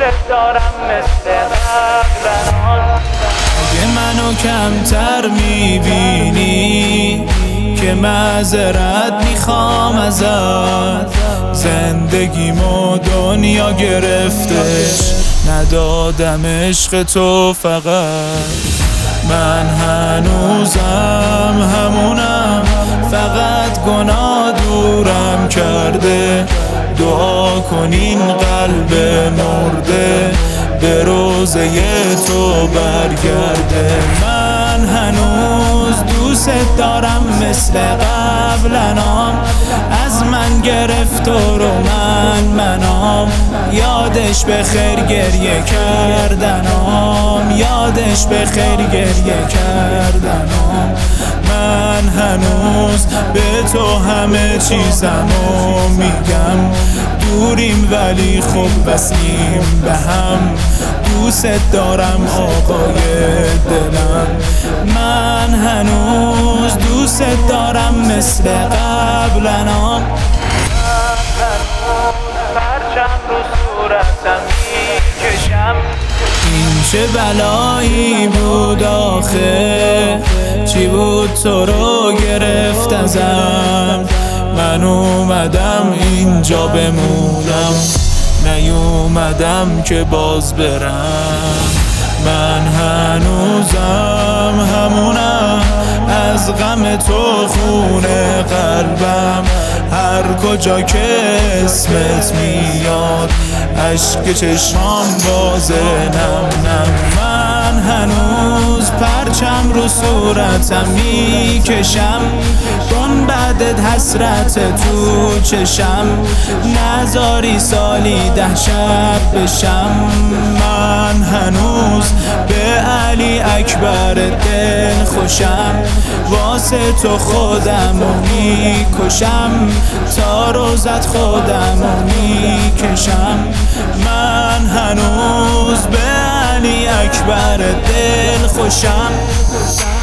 دارم مثل قبلنان. اگه منو کمتر میبینی که معذرت میخوام ازت، زندگیمو دنیا گرفتش ندادم عشق تو فقط. من هنوزم همونم، فقط گناه دورم کرده. دعا کنین قلب مرده به روزه تو برگرده. من هنوز دوست دارم مثل قبلنام، از من گرفت و رو منام. یادش به خیر گریه کردنام، یادش به خیر گریه کردنام. من هنوز به تو همه چیزمو میگم، دوریم ولی خوب وصلیم به هم. دوست دارم آقای دلم، من هنوز دوست دارم مثل قبلنام. پرچم رو صورتم میکشم. این چه بلایی بود آخه، چی بود تو رو گرفت ازم؟ من اومدم اینجا بمونم، نیومدم که باز برم. من هنوزم همونم، از غم تو خونه قلبم. هر کجا که اسمت میاد اشک چشمام بازه نم نم. من هنوز پرچم رو صورتم میکشم، چون بعدت حسرت تو چشم. نذاری سالی 10 شب بشم. من هنوز به علی اکبر دل خوشم، واسه تو خودمو میکشم. تا روزت خودمو میکشم. من هنوز به علی اکبر دل خوشم.